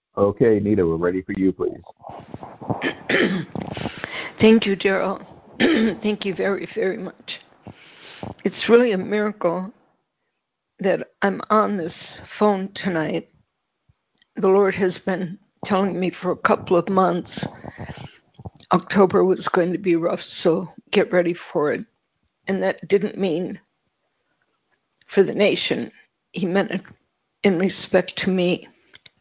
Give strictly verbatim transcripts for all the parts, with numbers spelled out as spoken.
Okay, Nita, we're ready for you, please. Thank you, Gerald. Thank you very, very much. It's really a miracle that I'm on this phone tonight. The Lord has been telling me for a couple of months October was going to be rough, so get ready for it. And that didn't mean for the nation. He meant it in respect to me.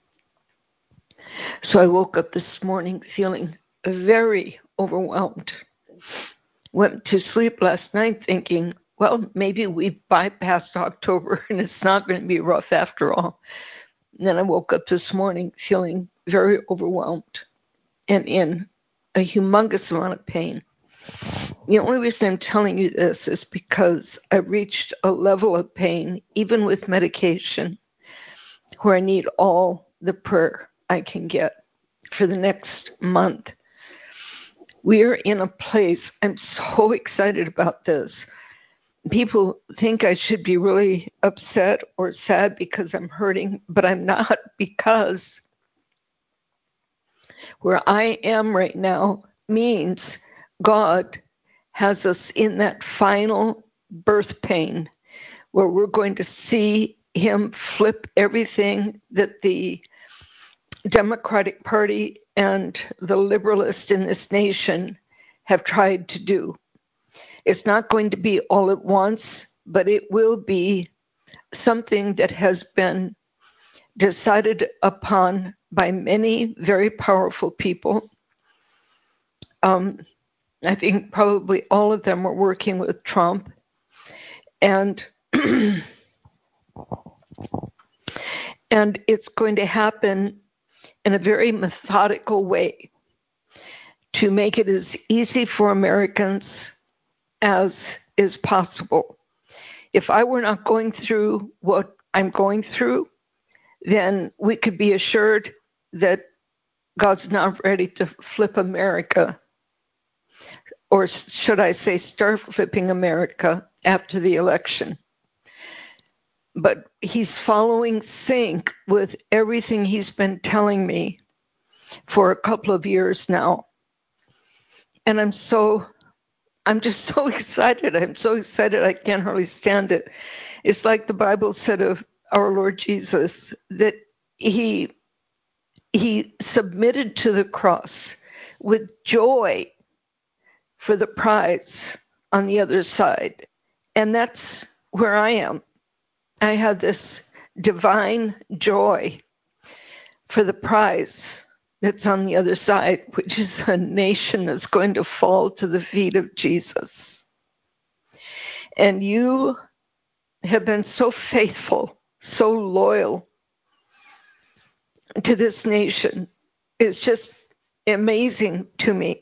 So I woke up this morning feeling very overwhelmed. Went to sleep last night thinking, well, maybe we bypassed October and it's not going to be rough after all. And then I woke up this morning feeling very overwhelmed and in a humongous amount of pain. The only reason I'm telling you this is because I reached a level of pain, even with medication, where I need all the prayer I can get for the next month. We are in a place, I'm so excited about this. People think I should be really upset or sad because I'm hurting, but I'm not, because where I am right now means God has us in that final birth pain where we're going to see him flip everything that the Democratic Party and the liberalists in this nation have tried to do. It's not going to be all at once, but it will be something that has been decided upon by many very powerful people. Um, I think probably all of them are working with Trump. And, and it's going to happen in a very methodical way to make it as easy for Americans as is possible. If I were not going through what I'm going through, then we could be assured that God's not ready to flip America, or should I say start flipping America after the election. But he's following sync with everything he's been telling me for a couple of years now. And I'm so, I'm just so excited. I'm so excited I can't hardly stand it. It's like the Bible said of our Lord Jesus, that he, he submitted to the cross with joy for the prize on the other side. And that's where I am. I have this divine joy for the prize that's on the other side, which is a nation that's going to fall to the feet of Jesus. And you have been so faithful, so loyal to this nation. It's just amazing to me.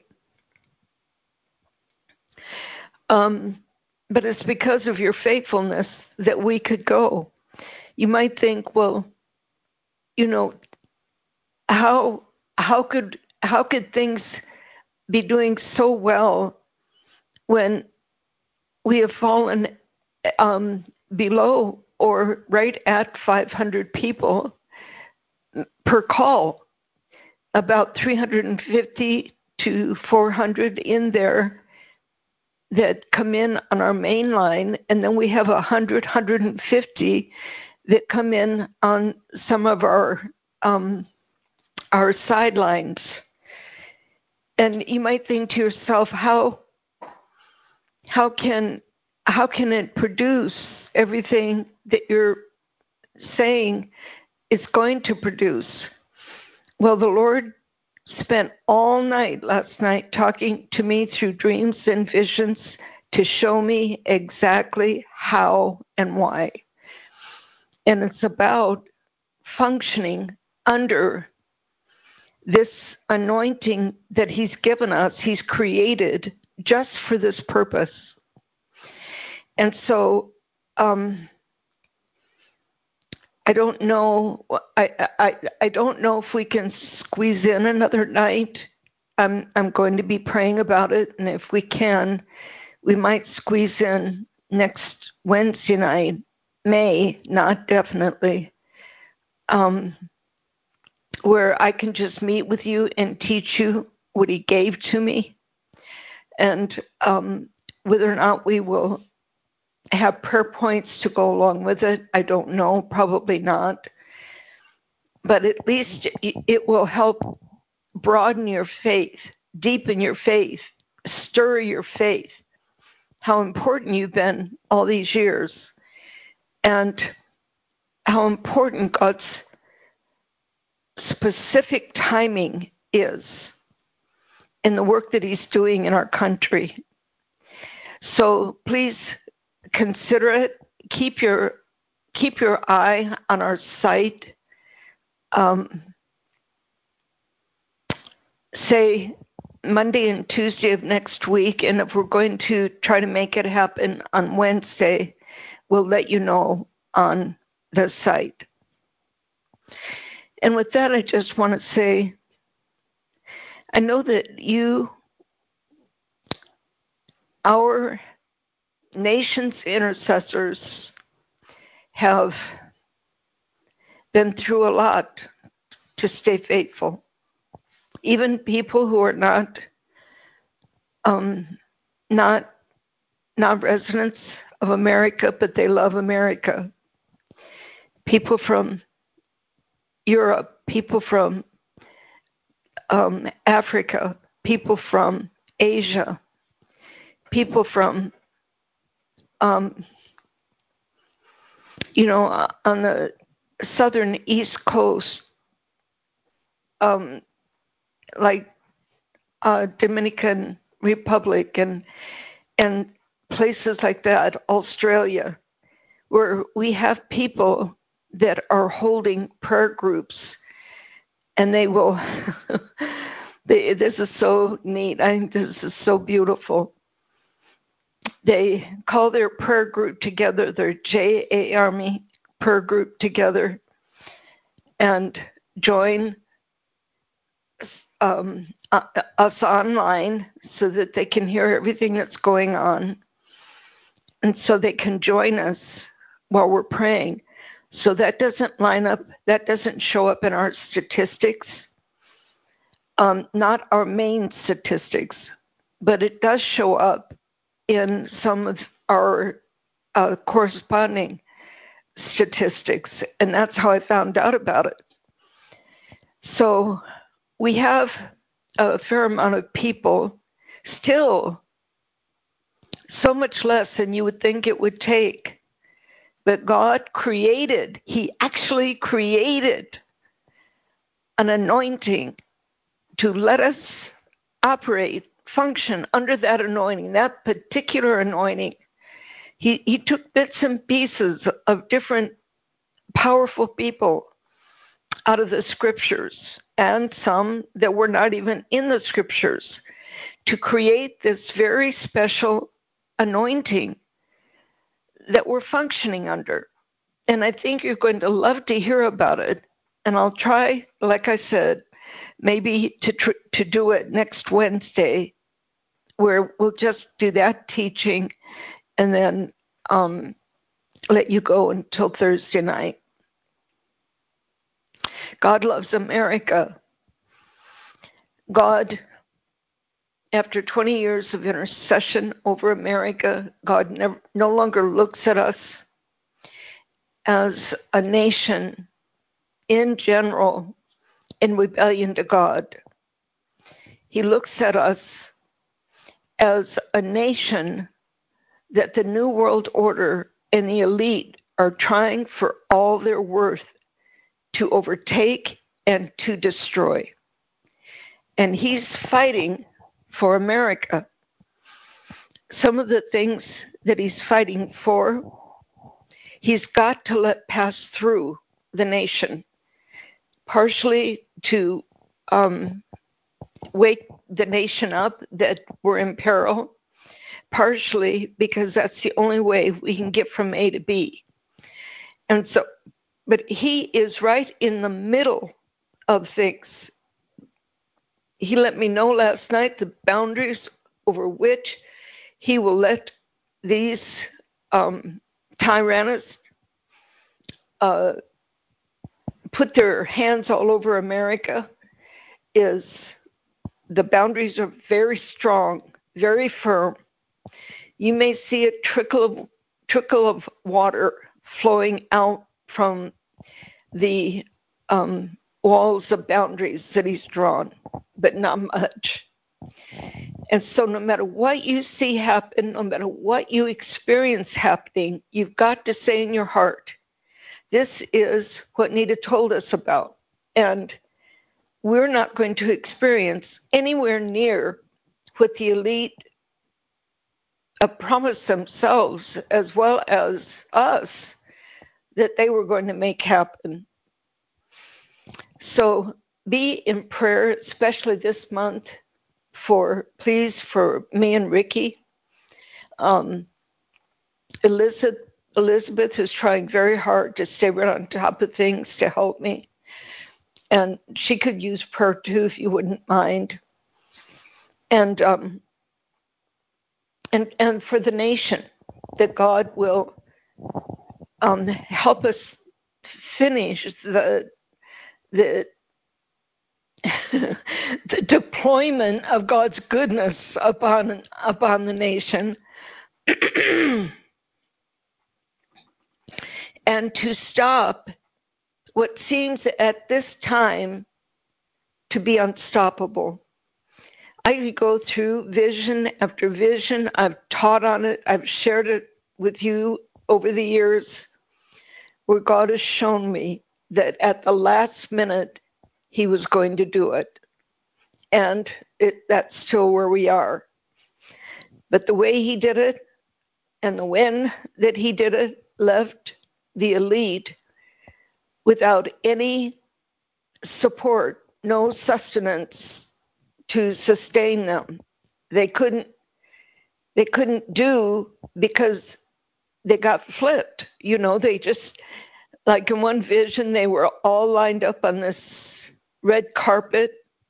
Um, but it's because of your faithfulness that we could go. You might think, well, you know, how how could how could things be doing so well when we have fallen um, below or right at five hundred people per call, about three hundred fifty to four hundred in there that come in on our main line, and then we have one hundred, one hundred fifty that come in on some of our um, our sidelines. And you might think to yourself, how how can how can it produce everything that you're saying it's going to produce? Well, the Lord spent all night last night talking to me through dreams and visions to show me exactly how and why. And it's about functioning under this anointing that he's given us, he's created just for this purpose. And so um, I don't know. I, I I don't know if we can squeeze in another night. I'm I'm going to be praying about it, and if we can, we might squeeze in next Wednesday night. May, not definitely. Um, where I can just meet with you and teach you what he gave to me. And um, whether or not we will have prayer points to go along with it, I don't know, probably not. But at least it will help broaden your faith, deepen your faith, stir your faith, how important you've been all these years, and how important God's specific timing is in the work that he's doing in our country. So please consider it. Keep your keep your eye on our site. Um, say Monday and Tuesday of next week, and if we're going to try to make it happen on Wednesday, we'll let you know on the site. And with that, I just want to say, I know that you, our nation's intercessors, have been through a lot to stay faithful. Even people who are not um, not not residents of America, but they love America. People from Europe, people from um, Africa, people from Asia, people from, um, you know, on the southern East Coast, um, like uh, Dominican Republic and and places like that, Australia, where we have people that are holding prayer groups, and they will, they, this is so neat. I think this is so beautiful. They call their prayer group together, their J A Army prayer group together, and join um, us online so that they can hear everything that's going on, and so they can join us while we're praying. So that doesn't line up, that doesn't show up in our statistics, um, not our main statistics, but it does show up in some of our uh, corresponding statistics, and that's how I found out about it. So we have a fair amount of people, still so much less than you would think it would take. But God created, he actually created an anointing to let us operate, function under that anointing, that particular anointing. He, he took bits and pieces of different powerful people out of the scriptures, and some that were not even in the scriptures, to create this very special anointing that we're functioning under. And I think you're going to love to hear about it. And I'll try, like I said, maybe to tr- to do it next Wednesday, where we'll just do that teaching and then um, let you go until Thursday night. God loves America. God, after twenty years of intercession over America, God never, no longer looks at us as a nation in general in rebellion to God. He looks at us as a nation that the New World Order and the elite are trying for all their worth to overtake and to destroy. And he's fighting for America. Some of the things that he's fighting for, he's got to let pass through the nation, partially to um, wake the nation up that we're in peril, partially because that's the only way we can get from A to B. And so, but he is right in the middle of things. He let me know last night the boundaries over which he will let these um, tyrannous uh, put their hands all over America is the boundaries are very strong, very firm. You may see a trickle of, trickle of water flowing out from the um, walls of boundaries that he's drawn, but not much. And so no matter what you see happen, no matter what you experience happening, you've got to say in your heart, this is what Nita told us about. And we're not going to experience anywhere near what the elite uh, promised themselves, as well as us, that they were going to make happen. So be in prayer, especially this month, for please for me and Ricky. Um, Elizabeth, Elizabeth is trying very hard to stay right on top of things to help me. And she could use prayer too, if you wouldn't mind. And um, and and for the nation, that God will um, help us finish the the the deployment of God's goodness upon upon the nation, and to stop what seems at this time to be unstoppable. I go through vision after vision. I've taught on it. I've shared it with you over the years, where God has shown me that at the last minute he was going to do it. And it, that's still where we are. But the way he did it and the when that he did it left the elite without any support, no sustenance to sustain them. They couldn't they couldn't do, because they got flipped. You know, they just, like in one vision, they were all lined up on this red carpet,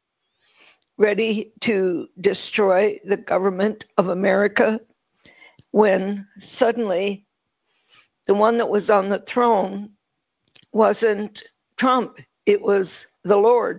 ready to destroy the government of America, when suddenly the one that was on the throne wasn't Trump, it was the Lord.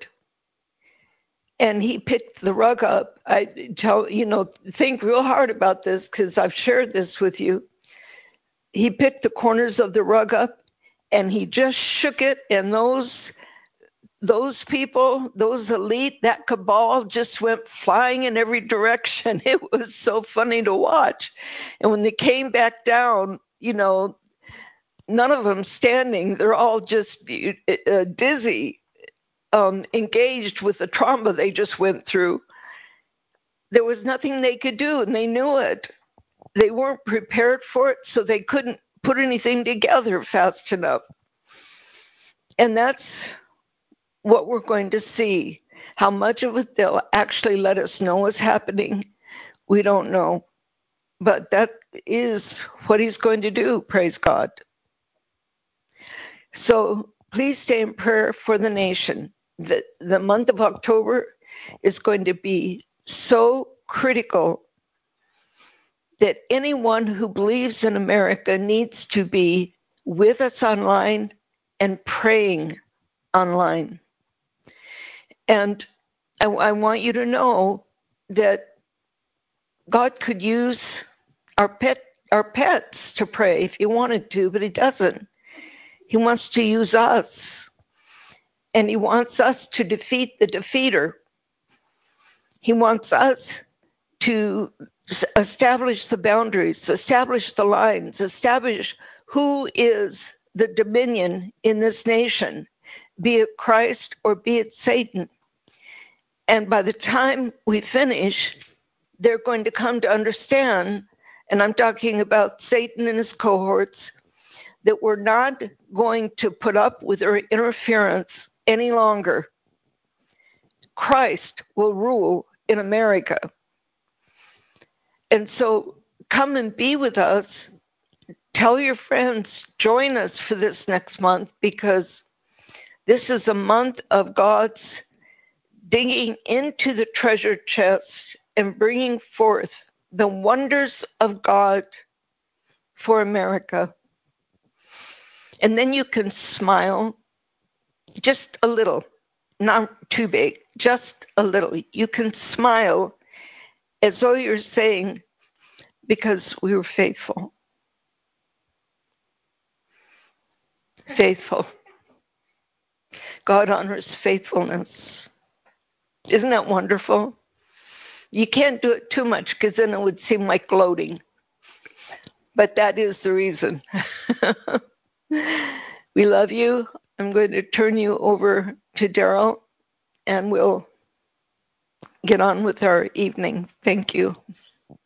And he picked the rug up. I tell, you know, think real hard about this, because I've shared this with you. He picked the corners of the rug up and he just shook it, and those those people, those elite, that cabal just went flying in every direction. It was so funny to watch. And when they came back down, you know, none of them standing, they're all just uh, dizzy, um, engaged with the trauma they just went through. There was nothing they could do, and they knew it. They weren't prepared for it, so they couldn't put anything together fast enough. And that's what we're going to see. How much of it they'll actually let us know is happening, we don't know. But that is what he's going to do, praise God. So please stay in prayer for the nation. The, the month of October is going to be so critical that anyone who believes in America needs to be with us online and praying online. And I, I want you to know that God could use our pet, our pets to pray if he wanted to, but he doesn't. He wants to use us. And he wants us to defeat the defeater. He wants us to establish the boundaries, establish the lines, establish who is the dominion in this nation, be it Christ or be it Satan. And by the time we finish, they're going to come to understand, and I'm talking about Satan and his cohorts, that we're not going to put up with their interference any longer. Christ will rule in America. And so come and be with us. Tell your friends, join us for this next month, because this is a month of God's digging into the treasure chest and bringing forth the wonders of God for America. And then you can smile just a little, not too big, just a little. You can smile as though you're saying, because we were faithful. Faithful. God honors faithfulness. Isn't that wonderful? You can't do it too much because then it would seem like gloating. But that is the reason. We love you. I'm going to turn you over to Daryl, and we'll get on with our evening. Thank you.